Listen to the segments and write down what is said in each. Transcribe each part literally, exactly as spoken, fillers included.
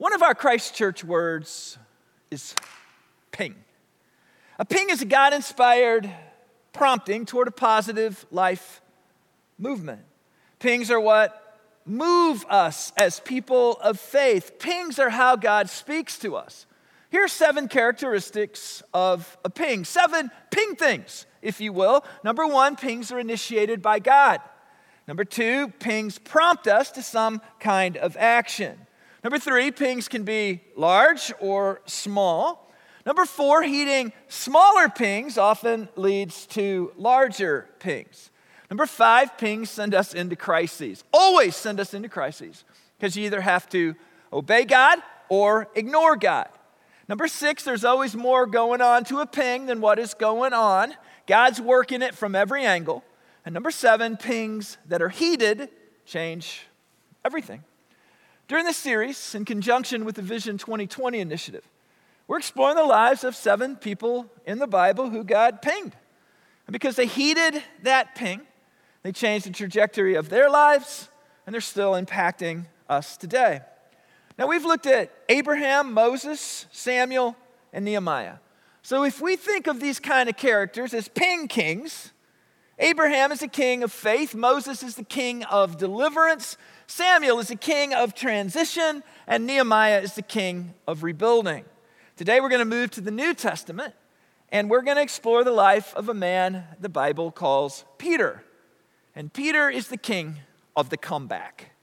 One of our Christ Church words is ping. A ping is a God-inspired prompting toward a positive life movement. Pings are what move us as people of faith. Pings are how God speaks to us. Here are seven characteristics of a ping. Seven ping things, if you will. Number one, pings are initiated by God. Number two, pings prompt us to some kind of action. Number three, pings can be large or small. Number four, heeding smaller pings often leads to larger pings. Number five, pings send us into crises. Always send us into crises because you either have to obey God or ignore God. Number six, there's always more going on to a ping than what is going on. God's working it from every angle. And number seven, pings that are heeded change everything. During this series, in conjunction with the Vision twenty twenty initiative, we're exploring the lives of seven people in the Bible who God pinged. And because they heeded that ping, they changed the trajectory of their lives, and they're still impacting us today. Now, we've looked at Abraham, Moses, Samuel, and Nehemiah. So if we think of these kind of characters as ping kings, Abraham is the king of faith, Moses is the king of deliverance, Samuel is the king of transition, and Nehemiah is the king of rebuilding. Today we're going to move to the New Testament, and we're going to explore the life of a man the Bible calls Peter. And Peter is the king of the comeback.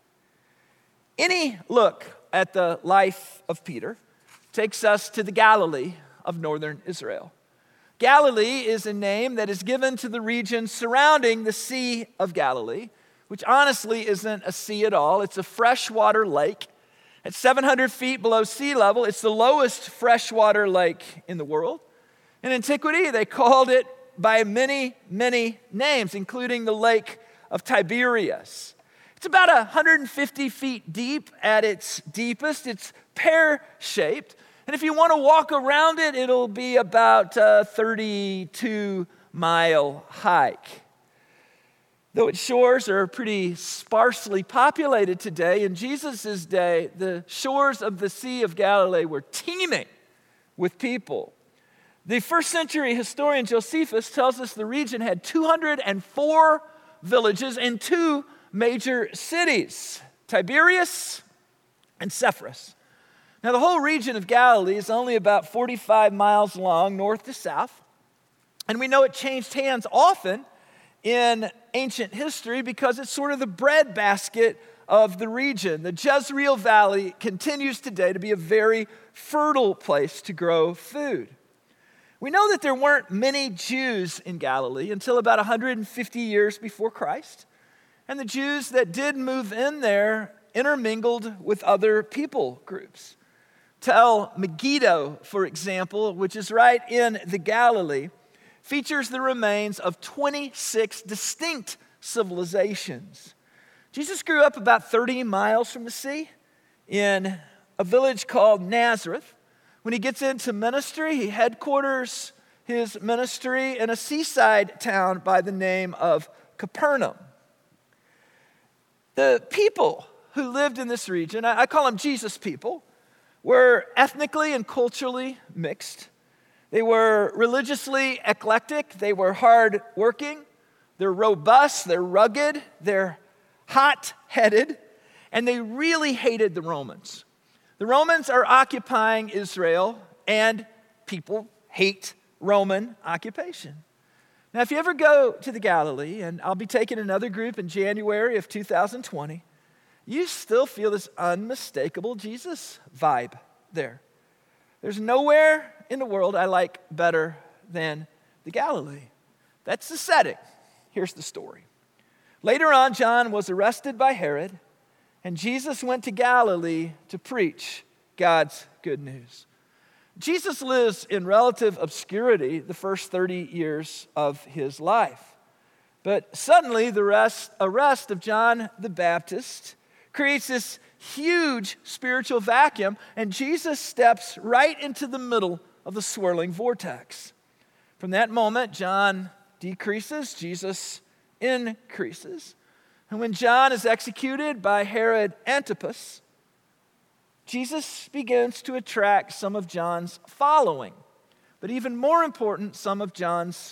Any look at the life of Peter takes us to the Galilee of northern Israel. Galilee is a name that is given to the region surrounding the Sea of Galilee, which honestly isn't a sea at all. It's a freshwater lake. At seven hundred feet below sea level, it's the lowest freshwater lake in the world. In antiquity, they called it by many, many names, including the Lake of Tiberias. It's about one hundred fifty feet deep at its deepest. It's pear-shaped. And if you want to walk around it, it'll be about a thirty-two mile hike. Though its shores are pretty sparsely populated today, in Jesus' day, the shores of the Sea of Galilee were teeming with people. The first century historian Josephus tells us the region had two hundred four villages and two major cities, Tiberias and Sepphoris. Now, the whole region of Galilee is only about forty-five miles long, north to south. And we know it changed hands often in ancient history because it's sort of the breadbasket of the region. The Jezreel Valley continues today to be a very fertile place to grow food. We know that there weren't many Jews in Galilee until about one hundred fifty years before Christ. And the Jews that did move in there intermingled with other people groups. Tel Megiddo, for example, which is right in the Galilee, features the remains of twenty-six distinct civilizations. Jesus grew up about thirty miles from the sea in a village called Nazareth. When he gets into ministry, he headquarters his ministry in a seaside town by the name of Capernaum. The people who lived in this region, I call them Jesus people, were ethnically and culturally mixed. They were religiously eclectic. They were hardworking. They're robust. They're rugged. They're hot-headed. And they really hated the Romans. The Romans are occupying Israel, and people hate Roman occupation. Now, if you ever go to the Galilee, and I'll be taking another group in January of two thousand twenty, you still feel this unmistakable Jesus vibe there. There's nowhere in the world I like better than the Galilee. That's the setting. Here's the story. Later on, John was arrested by Herod, and Jesus went to Galilee to preach God's good news. Jesus lives in relative obscurity the first thirty years of his life. But suddenly, the rest, arrest of John the Baptist creates this huge spiritual vacuum, and Jesus steps right into the middle of the swirling vortex. From that moment, John decreases, Jesus increases. And when John is executed by Herod Antipas, Jesus begins to attract some of John's following, but even more important, some of John's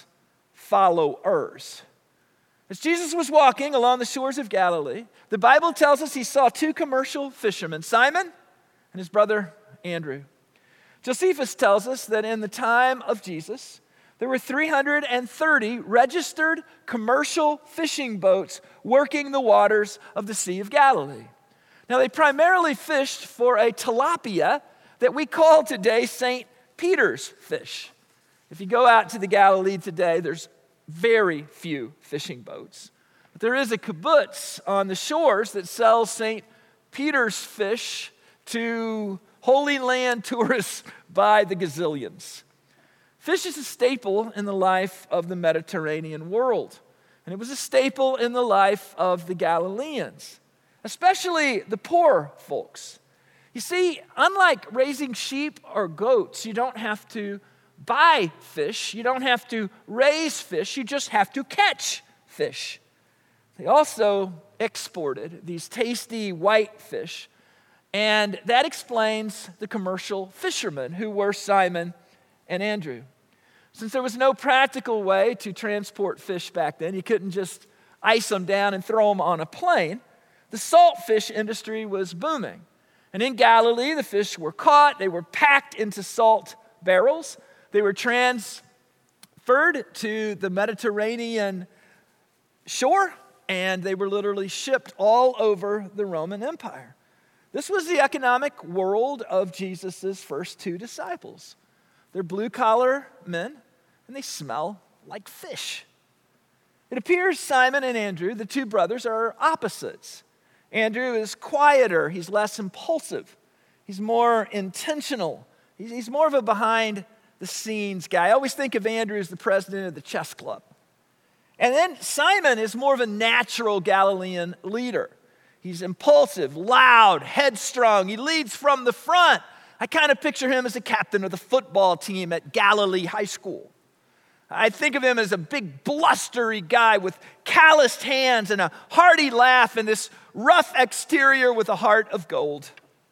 followers. As Jesus was walking along the shores of Galilee, the Bible tells us he saw two commercial fishermen, Simon and his brother Andrew. Josephus tells us that in the time of Jesus, there were three hundred thirty registered commercial fishing boats working the waters of the Sea of Galilee. Now, they primarily fished for a tilapia that we call today Saint Peter's fish. If you go out to the Galilee today, there's very few fishing boats. But there is a kibbutz on the shores that sells Saint Peter's fish to Holy Land tourists by the gazillions. Fish is a staple in the life of the Mediterranean world, and it was a staple in the life of the Galileans, especially the poor folks. You see, unlike raising sheep or goats, you don't have to buy fish, you don't have to raise fish, you just have to catch fish. They also exported these tasty white fish, and that explains the commercial fishermen who were Simon and Andrew. Since there was no practical way to transport fish back then, you couldn't just ice them down and throw them on a plane, the salt fish industry was booming. And in Galilee, the fish were caught, they were packed into salt barrels, they were transferred to the Mediterranean shore, and they were literally shipped all over the Roman Empire. This was the economic world of Jesus' first two disciples. They're blue-collar men, and they smell like fish. It appears Simon and Andrew, the two brothers, are opposites. Andrew is quieter, he's less impulsive, he's more intentional, he's, he's more of a behind-the-scenes guy. I always think of Andrew as the president of the chess club. And then Simon is more of a natural Galilean leader. He's impulsive, loud, headstrong, he leads from the front. I kind of picture him as a captain of the football team at Galilee High School. I think of him as a big blustery guy with calloused hands and a hearty laugh and this rough exterior with a heart of gold.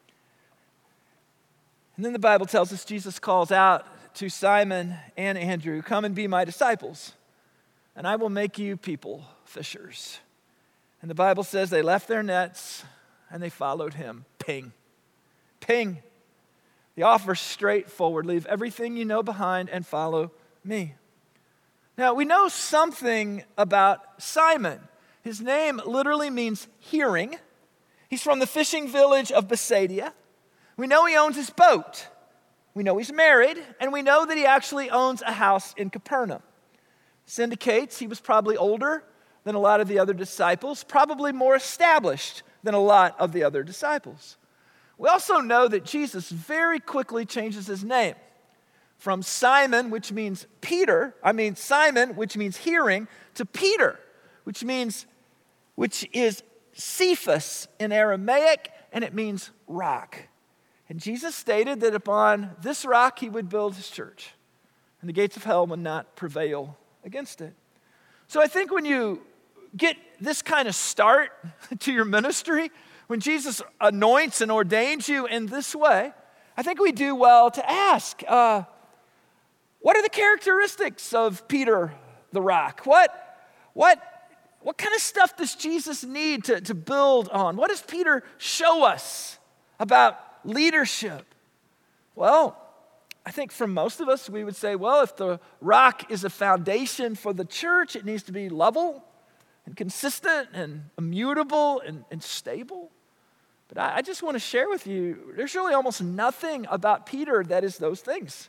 And then the Bible tells us Jesus calls out to Simon and Andrew, "Come and be my disciples, and I will make you people fishers." And the Bible says they left their nets and they followed him. Ping. Ping. The offer's straightforward. Leave everything you know behind and follow me. Now, we know something about Simon. His name literally means hearing. He's from the fishing village of Bethsaida. We know he owns his boat. We know he's married, and we know that he actually owns a house in Capernaum. This indicates he was probably older than a lot of the other disciples, probably more established than a lot of the other disciples. We also know that Jesus very quickly changes his name from Simon, which means Peter, I mean Simon, which means hearing, to Peter, which means, which is Cephas in Aramaic, and it means rock. And Jesus stated that upon this rock he would build his church, and the gates of hell would not prevail against it. So I think when you get this kind of start to your ministry, when Jesus anoints and ordains you in this way, I think we do well to ask, uh, what are the characteristics of Peter the rock? What, what, what kind of stuff does Jesus need to, to build on? What does Peter show us about leadership? Well, I think for most of us, we would say, well, if the rock is a foundation for the church, it needs to be level and consistent and immutable and, and stable. But I, I just want to share with you, there's really almost nothing about Peter that is those things.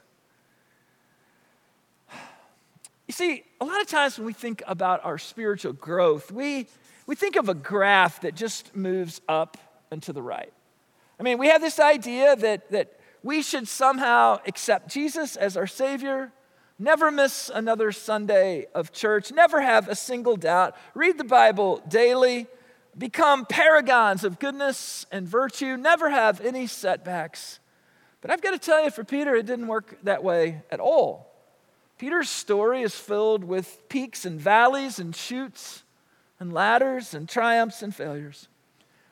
You see, a lot of times when we think about our spiritual growth, we, we think of a graph that just moves up and to the right. I mean, we have this idea that, that we should somehow accept Jesus as our Savior, never miss another Sunday of church, never have a single doubt, read the Bible daily, become paragons of goodness and virtue, never have any setbacks. But I've got to tell you, for Peter, it didn't work that way at all. Peter's story is filled with peaks and valleys and chutes and ladders and triumphs and failures.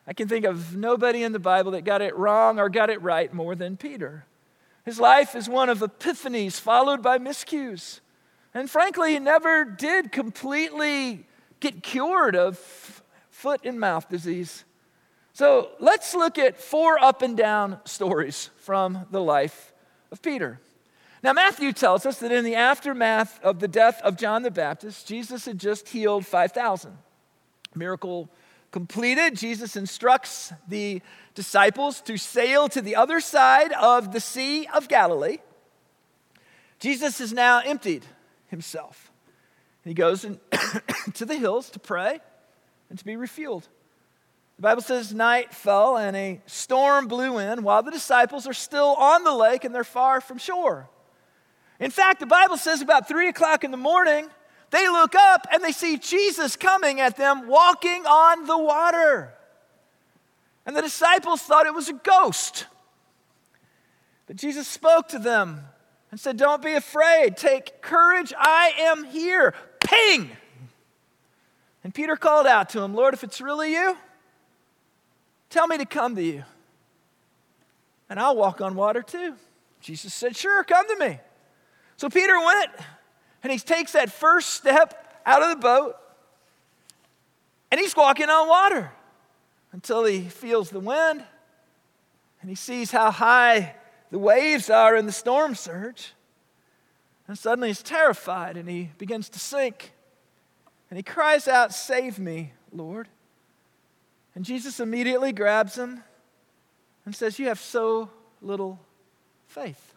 I can think of nobody in the Bible that got it wrong or got it right more than Peter. His life is one of epiphanies followed by miscues. And frankly, he never did completely get cured of foot and mouth disease. So let's look at four up and down stories from the life of Peter. Now, Matthew tells us that in the aftermath of the death of John the Baptist, Jesus had just healed five thousand. Miracle completed, Jesus instructs the disciples to sail to the other side of the Sea of Galilee. Jesus has now emptied himself. He goes in to the hills to pray and to be refueled. The Bible says night fell and a storm blew in while the disciples are still on the lake and they're far from shore. In fact, the Bible says about three o'clock in the morning, they look up and they see Jesus coming at them walking on the water. And the disciples thought it was a ghost. But Jesus spoke to them and said, "Don't be afraid. Take courage. I am here." Ping! And Peter called out to him, "Lord, if it's really you, tell me to come to you, and I'll walk on water too." Jesus said, "Sure, come to me." So Peter went, and he takes that first step out of the boat, and he's walking on water until he feels the wind, and he sees how high the waves are in the storm surge. And suddenly he's terrified, and he begins to sink. And he cries out, "Save me, Lord." And Jesus immediately grabs him and says, "You have so little faith."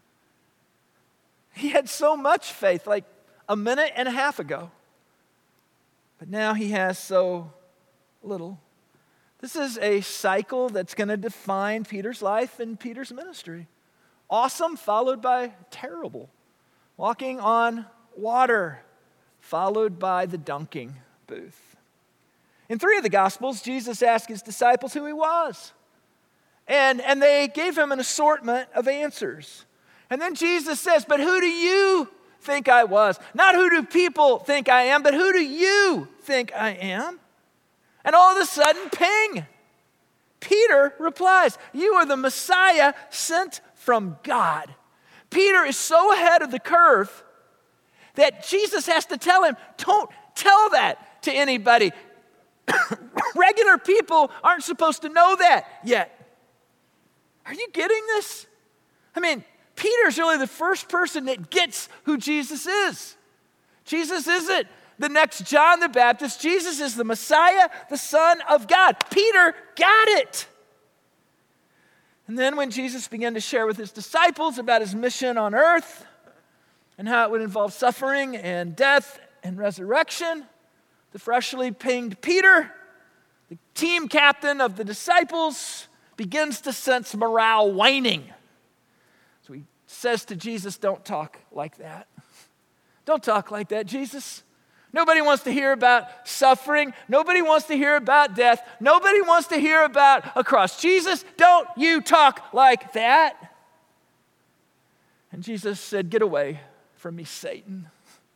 He had so much faith like a minute and a half ago. But now he has so little. This is a cycle that's going to define Peter's life and Peter's ministry. Awesome followed by terrible. Walking on water followed by the dunking booth. In three of the Gospels, Jesus asked his disciples who he was. And, and they gave him an assortment of answers. And then Jesus says, "But who do you think I was?" Not who do people think I am, but who do you think I am? And all of a sudden, ping! Peter replies, "You are the Messiah sent from God." Peter is so ahead of the curve that Jesus has to tell him, "Don't tell that to anybody." Regular people aren't supposed to know that yet. Are you getting this? I mean, Peter's really the first person that gets who Jesus is. Jesus isn't the next John the Baptist. Jesus is the Messiah, the Son of God. Peter got it. And then when Jesus began to share with his disciples about his mission on earth and how it would involve suffering and death and resurrection, the freshly pinged Peter, the team captain of the disciples, begins to sense morale waning. So he says to Jesus, "Don't talk like that. Don't talk like that, Jesus. Nobody wants to hear about suffering. Nobody wants to hear about death. Nobody wants to hear about a cross. Jesus, don't you talk like that." And Jesus said, "Get away from me, Satan."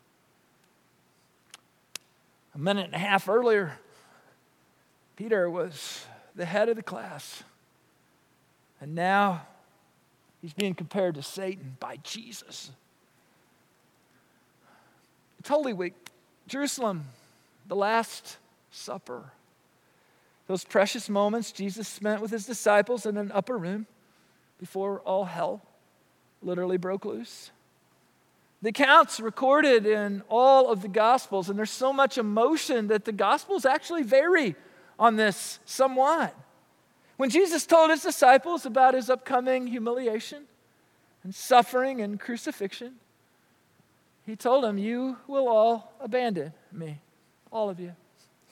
A minute and a half earlier, Peter was the head of the class. And now he's being compared to Satan by Jesus. It's Holy Week, Jerusalem, the Last Supper. Those precious moments Jesus spent with his disciples in an upper room before all hell literally broke loose. The accounts recorded in all of the Gospels, and there's so much emotion that the Gospels actually vary on this somewhat. When Jesus told his disciples about his upcoming humiliation and suffering and crucifixion, he told them, "You will all abandon me, all of you."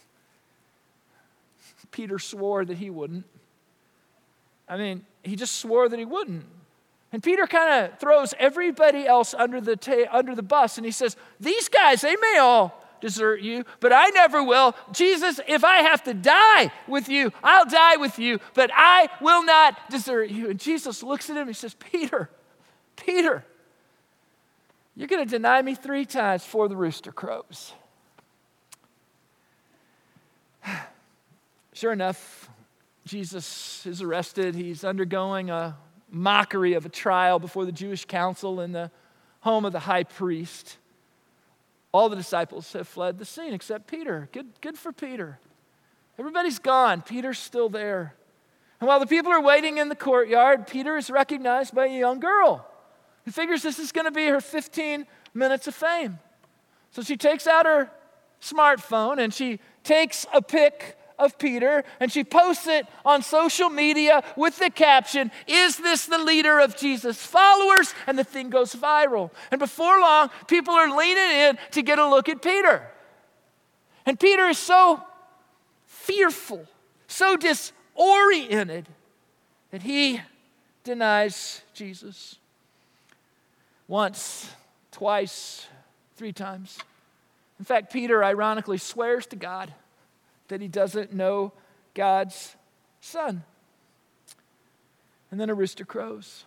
Peter swore that he wouldn't. I mean, he just swore that he wouldn't. And Peter kind of throws everybody else under the ta- under the bus, and he says, "These guys, they may all desert you, but I never will. Jesus, if I have to die with you, I'll die with you, but I will not desert you." And Jesus looks at him and he says, "Peter, Peter, you're going to deny me three times before the rooster crows." Sure enough, Jesus is arrested. He's undergoing a mockery of a trial before the Jewish council in the home of the high priest. All the disciples have fled the scene except Peter. Good, good for Peter. Everybody's gone. Peter's still there. And while the people are waiting in the courtyard, Peter is recognized by a young girl who figures this is going to be her fifteen minutes of fame. So she takes out her smartphone and she takes a pic of Peter and she posts it on social media with the caption, "Is this the leader of Jesus' followers?" And the thing goes viral. And before long, people are leaning in to get a look at Peter. And Peter is so fearful, so disoriented that he denies Jesus. Once, twice, three times. In fact, Peter ironically swears to God that he doesn't know God's Son. And then a rooster crows.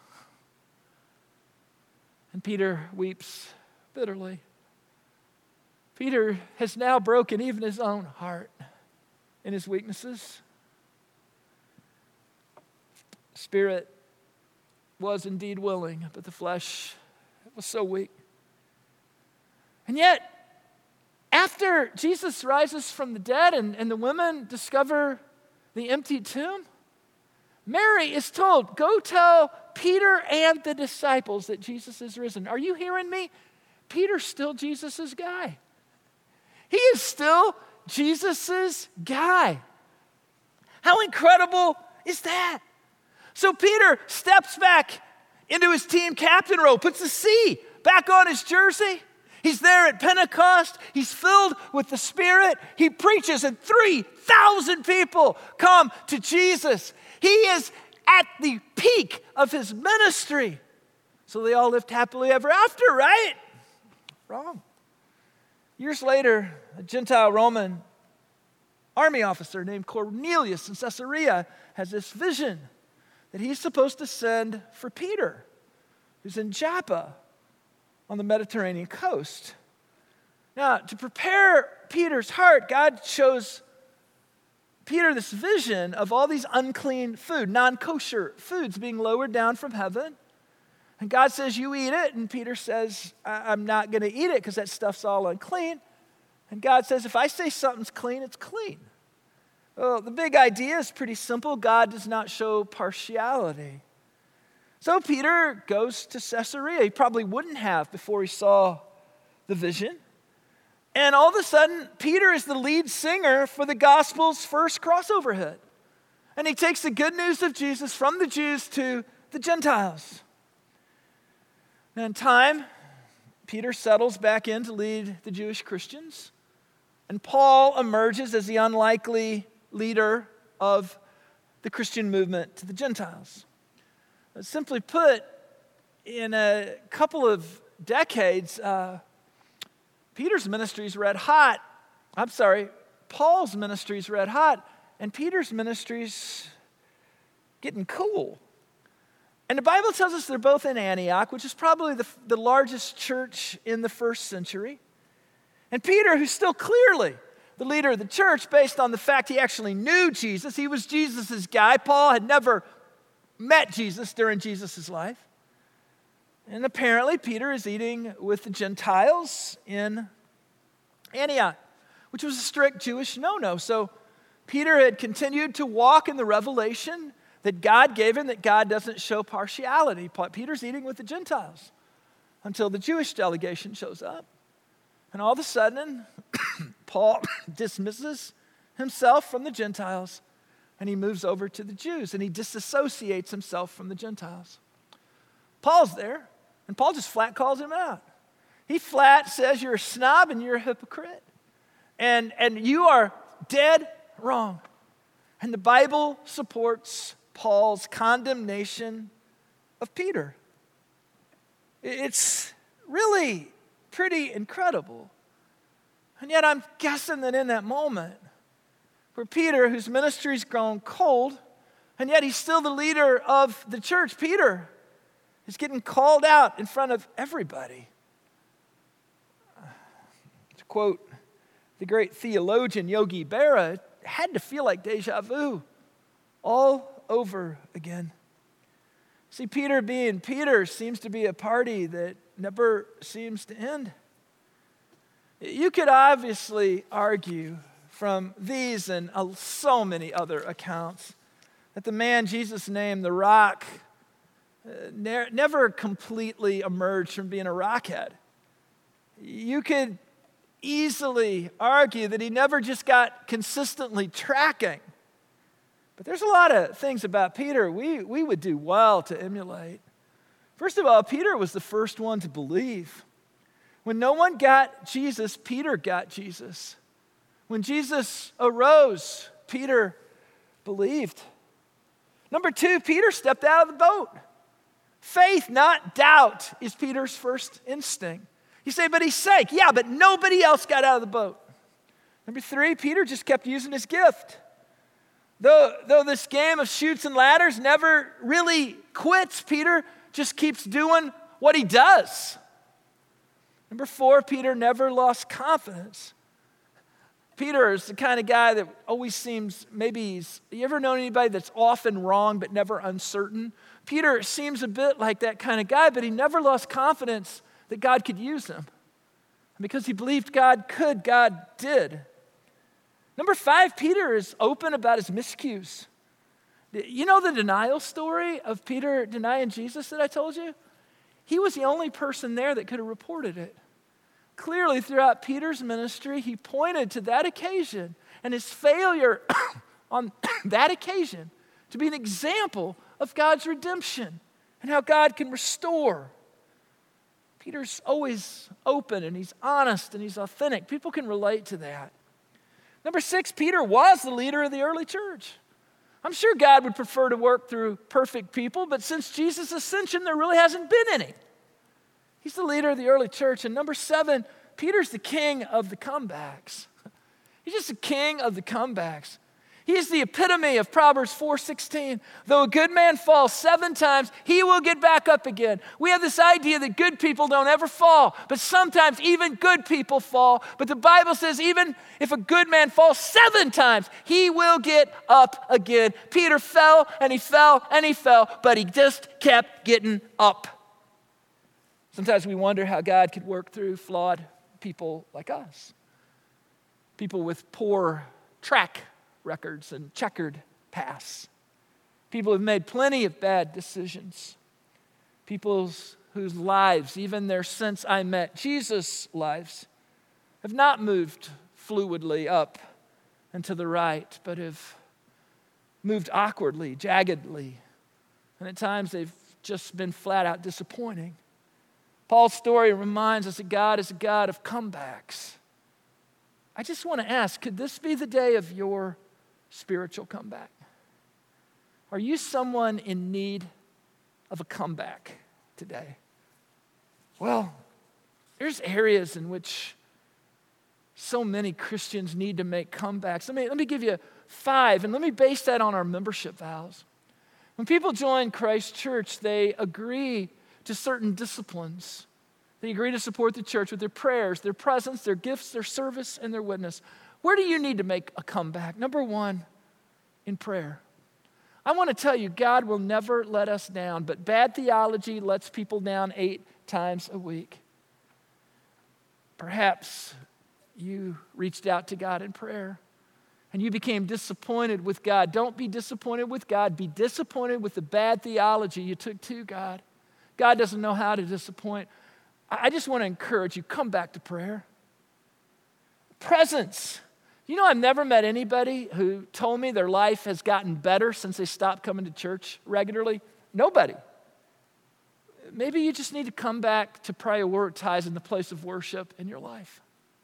And Peter weeps bitterly. Peter has now broken even his own heart in his weaknesses. Spirit was indeed willing, but the flesh was so weak. And yet, after Jesus rises from the dead and, and the women discover the empty tomb, Mary is told, "Go tell Peter and the disciples that Jesus is risen." Are you hearing me? Peter's still Jesus's guy. He is still Jesus's guy. How incredible is that? So Peter steps back into his team captain role, puts the C back on his jersey. He's there at Pentecost. He's filled with the Spirit. He preaches and three thousand people come to Jesus. He is at the peak of his ministry. So they all lived happily ever after, right? Wrong. Years later, a Gentile Roman army officer named Cornelius in Caesarea has this vision that he's supposed to send for Peter, who's in Joppa on the Mediterranean coast. Now, to prepare Peter's heart, God shows Peter this vision of all these unclean food, non-kosher foods being lowered down from heaven. And God says, "You eat it." And Peter says, I- I'm not going to eat it because that stuff's all unclean. And God says, if I say something's clean, it's clean. Well, the big idea is pretty simple. God does not show partiality. So Peter goes to Caesarea. He probably wouldn't have before he saw the vision. And all of a sudden, Peter is the lead singer for the gospel's first crossover hit. And he takes the good news of Jesus from the Jews to the Gentiles. And in time, Peter settles back in to lead the Jewish Christians. And Paul emerges as the unlikely leader of the Christian movement to the Gentiles. Simply put, in a couple of decades, uh, Peter's ministry is red hot. I'm sorry, Paul's ministry is red hot, and Peter's ministry is getting cool. And the Bible tells us they're both in Antioch, which is probably the, the largest church in the first century. And Peter, who's still clearly the leader of the church based on the fact he actually knew Jesus, he was Jesus's guy. Paul had never met Jesus during Jesus' life. And apparently Peter is eating with the Gentiles in Antioch, which was a strict Jewish no-no. So Peter had continued to walk in the revelation that God gave him, that God doesn't show partiality. Peter's eating with the Gentiles until the Jewish delegation shows up. And all of a sudden, Paul dismisses himself from the Gentiles and he moves over to the Jews and he disassociates himself from the Gentiles. Paul's there and Paul just flat calls him out. He flat says, "You're a snob and you're a hypocrite. And, and you are dead wrong." And the Bible supports Paul's condemnation of Peter. It's really pretty incredible. And yet I'm guessing that in that moment, where Peter, whose ministry's grown cold, and yet he's still the leader of the church, Peter is getting called out in front of everybody. To quote the great theologian Yogi Berra, it had to feel like deja vu. all over again. See, Peter being Peter seems to be a party that never seems to end. You could obviously argue from these and so many other accounts that the man Jesus named the Rock uh, ne- never completely emerged from being a rockhead. You could easily argue that he never just got consistently tracking. But there's a lot of things about Peter we, we would do well to emulate. First of all, Peter was the first one to believe. When no one got Jesus, Peter got Jesus. When Jesus arose, Peter believed. Number two, Peter stepped out of the boat. Faith, not doubt, is Peter's first instinct. You say, but he sank. Yeah, but nobody else got out of the boat. Number three, Peter just kept using his gift. Though, though this game of chutes and ladders never really quits, Peter just keeps doing what he does. Number four, Peter never lost confidence. Peter is the kind of guy that always seems, maybe he's, you ever known anybody that's often wrong but never uncertain? Peter seems a bit like that kind of guy, but he never lost confidence that God could use him. And because he believed God could, God did. Number five, Peter is open about his miscues. You know the denial story of Peter denying Jesus that I told you? He was the only person there that could have reported it. Clearly, throughout Peter's ministry, he pointed to that occasion and his failure on that occasion to be an example of God's redemption and how God can restore. Peter's always open and he's honest and he's authentic. People can relate to that. Number six, Peter was the leader of the early church. I'm sure God would prefer to work through perfect people, but since Jesus' ascension, there really hasn't been any. He's the leader of the early church. And number seven, Peter's the king of the comebacks. He's just the king of the comebacks. He is the epitome of Proverbs four sixteen. Though a good man falls seven times, he will get back up again. We have this idea that good people don't ever fall, but sometimes even good people fall. But the Bible says even if a good man falls seven times, he will get up again. Peter fell and he fell and he fell, but he just kept getting up. Sometimes we wonder how God could work through flawed people like us. People with poor track records and checkered pasts. People who've made plenty of bad decisions. People whose lives, even their since I met Jesus lives, have not moved fluidly up and to the right, but have moved awkwardly, jaggedly. And at times they've just been flat out disappointing. Paul's story reminds us that God is a God of comebacks. I just want to ask, could this be the day of your spiritual comeback? Are you someone in need of a comeback today? Well, there's areas in which so many Christians need to make comebacks. Let me, let me give you five, and let me base that on our membership vows. When people join Christ Church, they agree to certain disciplines. They agree to support the church with their prayers, their presence, their gifts, their service, and their witness. Where do you need to make a comeback? Number one, in prayer. I want to tell you, God will never let us down, but bad theology lets people down eight times a week. Perhaps you reached out to God in prayer and you became disappointed with God. Don't be disappointed with God. Be disappointed with the bad theology you took to God. God doesn't know how to disappoint. I just want to encourage you, come back to prayer. Presence. You know, I've never met anybody who told me their life has gotten better since they stopped coming to church regularly. Nobody. Maybe you just need to come back to prioritizing the place of worship in your life.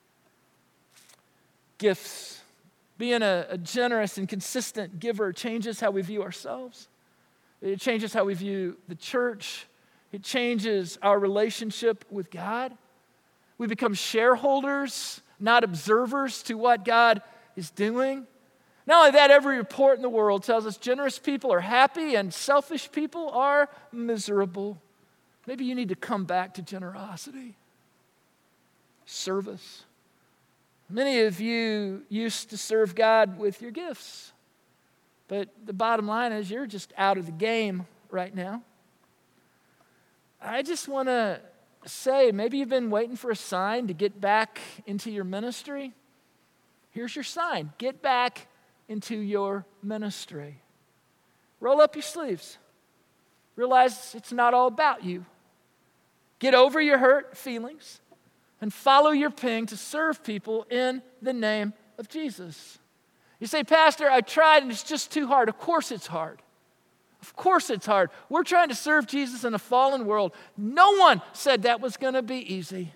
Gifts. Being a, a generous and consistent giver changes how we view ourselves. It changes how we view the church. It changes our relationship with God. We become shareholders, not observers to what God is doing. Not only that, every report in the world tells us generous people are happy and selfish people are miserable. Maybe you need to come back to generosity. Service. Many of you used to serve God with your gifts. But the bottom line is you're just out of the game right now. I just want to say, maybe you've been waiting for a sign to get back into your ministry. Here's your sign. Get back into your ministry. Roll up your sleeves. Realize it's not all about you. Get over your hurt feelings and follow your ping to serve people in the name of Jesus. You say, Pastor, I tried and it's just too hard. Of course it's hard. Of course it's hard. We're trying to serve Jesus in a fallen world. No one said that was going to be easy.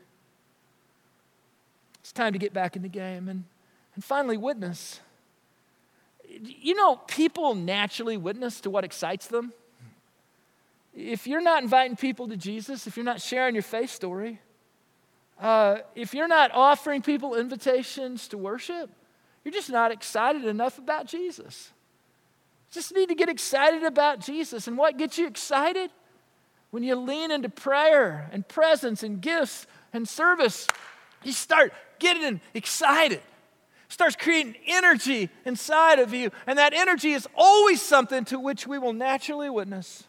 It's time to get back in the game. And, and finally, witness. You know, people naturally witness to what excites them. If you're not inviting people to Jesus, if you're not sharing your faith story, uh, if you're not offering people invitations to worship, you're just not excited enough about Jesus. Just need to get excited about Jesus. And what gets you excited? When you lean into prayer and presence and gifts and service, you start getting excited. It starts creating energy inside of you. And that energy is always something to which we will naturally witness.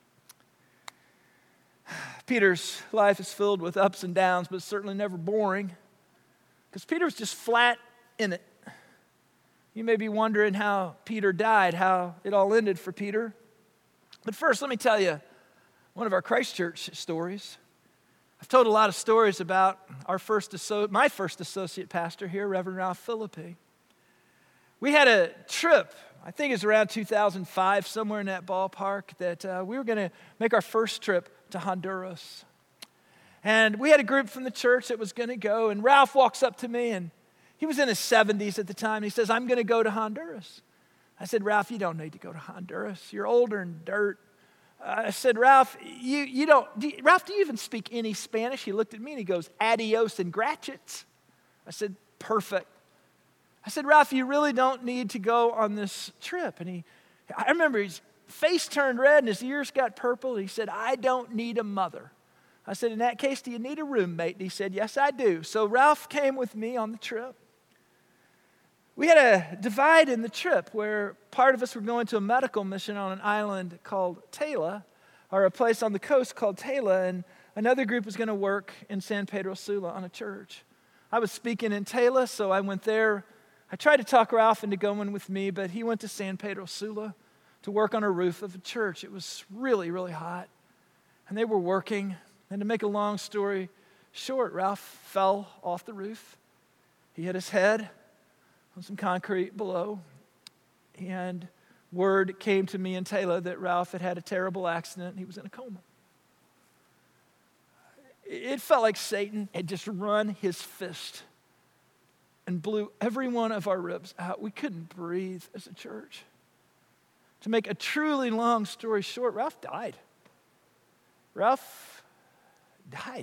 Peter's life is filled with ups and downs, but it's certainly never boring. Because Peter's just flat in it. You may be wondering how Peter died, how it all ended for Peter. But first, let me tell you one of our Christ Church stories. I've told a lot of stories about our first asso- my first associate pastor here, Reverend Ralph Philippi. We had a trip, I think it was around two thousand five, somewhere in that ballpark, that uh, we were going to make our first trip to Honduras. And we had a group from the church that was going to go, and Ralph walks up to me, and he was in his seventies at the time. He says, I'm going to go to Honduras. I said, Ralph, you don't need to go to Honduras. You're older and dirt. Uh, I said, Ralph, you, you don't, do you, Ralph, do you even speak any Spanish? He looked at me and he goes, adios and gracias. I said, perfect. I said, Ralph, you really don't need to go on this trip. And he, I remember his face turned red and his ears got purple. He said, I don't need a mother. I said, in that case, do you need a roommate? And he said, yes, I do. So Ralph came with me on the trip. We had a divide in the trip where part of us were going to a medical mission on an island called Tela, or a place on the coast called Tela, and another group was going to work in San Pedro Sula on a church. I was speaking in Tela, so I went there. I tried to talk Ralph into going with me, but he went to San Pedro Sula to work on a roof of a church. It was really, really hot, and they were working. And to make a long story short, Ralph fell off the roof. He hit his head on some concrete below, and word came to me in Taylor that Ralph had had a terrible accident and he was in a coma. It felt like Satan had just run his fist and blew every one of our ribs out. We couldn't breathe as a church. To make a truly long story short, Ralph died. Ralph died.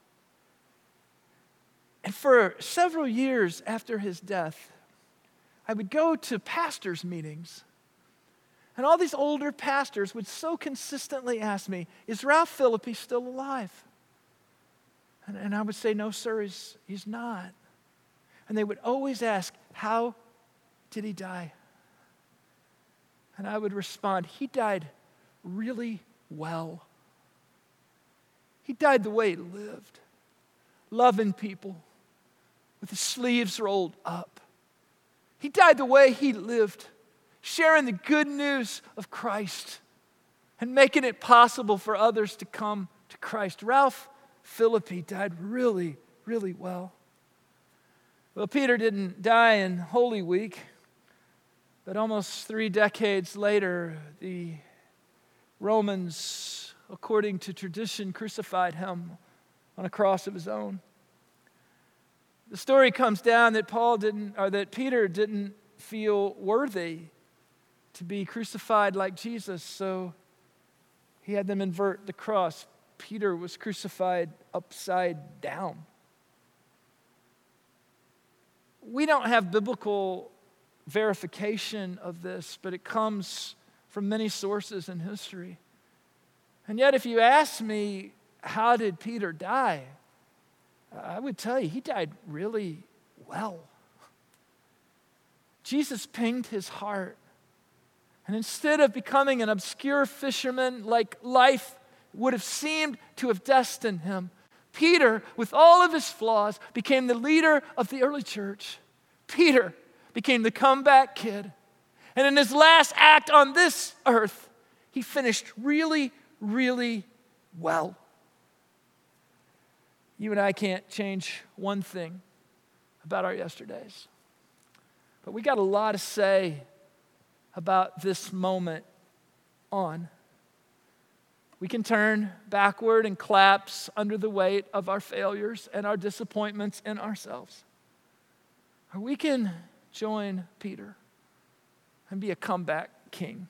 And for several years after his death, I would go to pastors' meetings, and all these older pastors would so consistently ask me, is Ralph Philippi still alive? And, and I would say, no, sir, he's, he's not. And they would always ask, how did he die? And I would respond, he died really well. He died the way he lived, loving people, with his sleeves rolled up. He died the way he lived, sharing the good news of Christ and making it possible for others to come to Christ. Ralph Philippi died really, really well. Well, Peter didn't die in Holy Week, but almost three decades later, the Romans, according to tradition, crucified him on a cross of his own. The story comes down that Paul didn't, or that Peter didn't feel worthy to be crucified like Jesus, so he had them invert the cross. Peter was crucified upside down. We don't have biblical verification of this, but it comes from many sources in history. And yet, if you ask me, how did Peter die? I would tell you, he died really well. Jesus pinged his heart And instead of becoming an obscure fisherman like life would have seemed to have destined him, Peter, with all of his flaws, became the leader of the early church. Peter became the comeback kid. And in his last act on this earth, he finished really, really well. You and I can't change one thing about our yesterdays. But we got a lot to say about this moment on. We can turn backward and collapse under the weight of our failures and our disappointments in ourselves. Or we can join Peter and be a comeback king.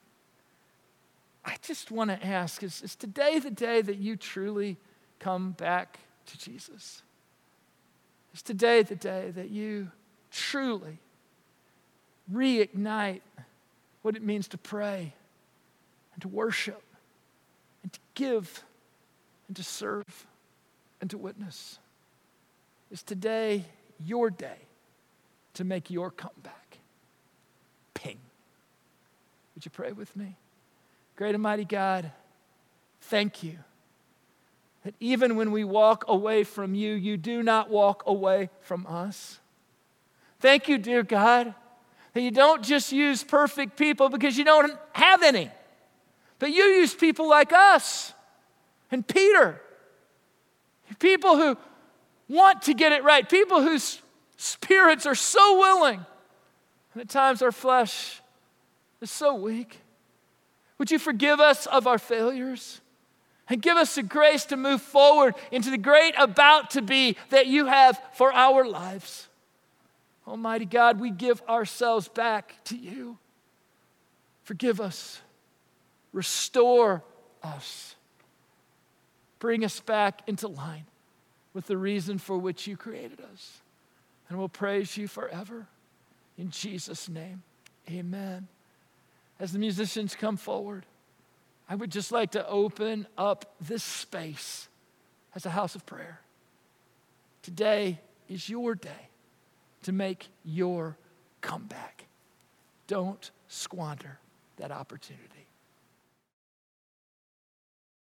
I just want to ask, is, is today the day that you truly come back to Jesus? Is today the day that you truly reignite what it means to pray and to worship and to give and to serve and to witness? Is today your day to make your comeback? Ping. Would you pray with me? Great and mighty God, thank you that even when we walk away from you, you do not walk away from us. Thank you, dear God, that you don't just use perfect people because you don't have any, but you use people like us and Peter, people who want to get it right, people whose spirits are so willing, and at times our flesh is so weak. Would you forgive us of our failures and give us the grace to move forward into the great about to be that you have for our lives? Almighty God, we give ourselves back to you. Forgive us. Restore us. Bring us back into line with the reason for which you created us. And we'll praise you forever. In Jesus' name, amen. As the musicians come forward, I would just like to open up this space as a house of prayer. Today is your day to make your comeback. Don't squander that opportunity.